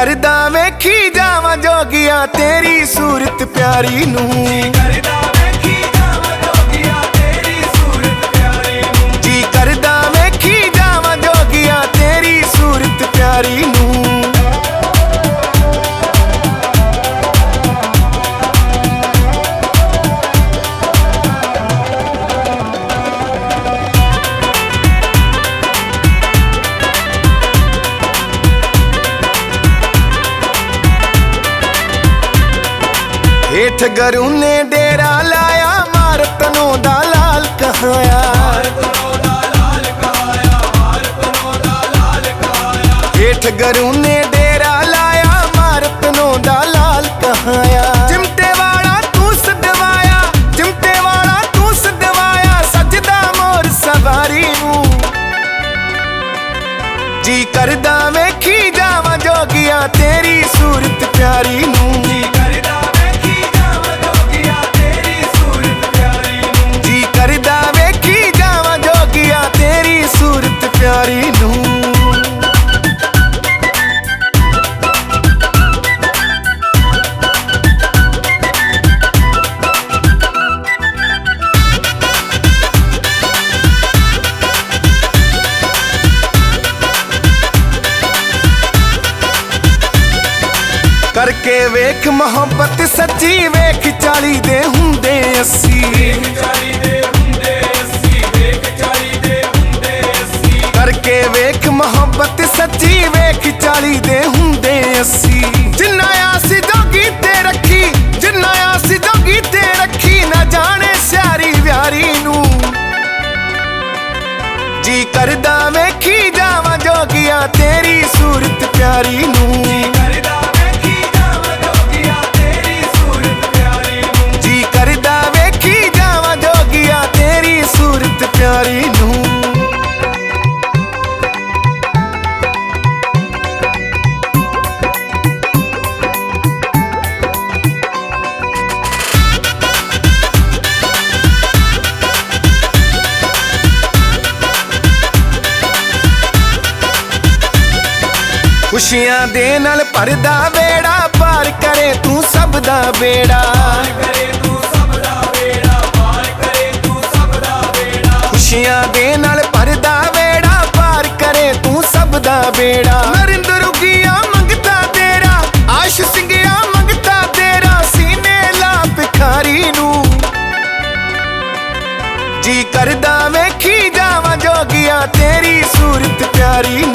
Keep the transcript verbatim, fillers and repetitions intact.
करदा वेखी जावां जोगिया तेरी सूरत प्यारी नूं। जी करदा वेखी जावां जोगिया तेरी सूरत प्यारी नूं। जी करदा वेखी जावां जोगिया तेरी सूरत प्यारी नूं। हेठ गरू ने डेरा लाया मारतनों दा लाल कहाया। हेठ गरू ने डेरा लाया मारतनों दा लाल कहाया। चिमटे वाला तू सदवाया चिमटे वाला तू सदवाया सजदा मोर सवारी नूं। जी करदा वेखी जावां जोगिया तेरी सूरत प्यारी नूं। प्यारी नूं। करके वेख मोहब्बत सच्ची वेख चाली दे हुंदे अस्सी। करके वेख मोहब्बत सच्ची वेख चाली दे हुंदे अस्सी। जिन्ना आसी जोगी ते रखी जिन्ना आसी जोगी ते रखी ना जाने स्यारी व्यारी नूं। जी करदा वेखी जावां जोगिया तेरी सूरत प्यारी नूं। जी करदा वेखी जावां जोगिया तेरी सूरत प्यारी नूं। जी करदा वेखी जावां जोगिया तेरी सूरत प्यारी नूं। खुशियां दे नाल भरदा बेड़ा पार करे तू सब दा बेड़ा। खुशियां दे नाल भरदा बेड़ा पार करे तू सब दा बेड़ा। नरिंद्र रुगिया मंगता तेरा आश सिंगिया मंगता तेरा सीने ला भिखारी नूं। जी करदा वेखी जावां जोगिया तेरी सूरत प्यारी।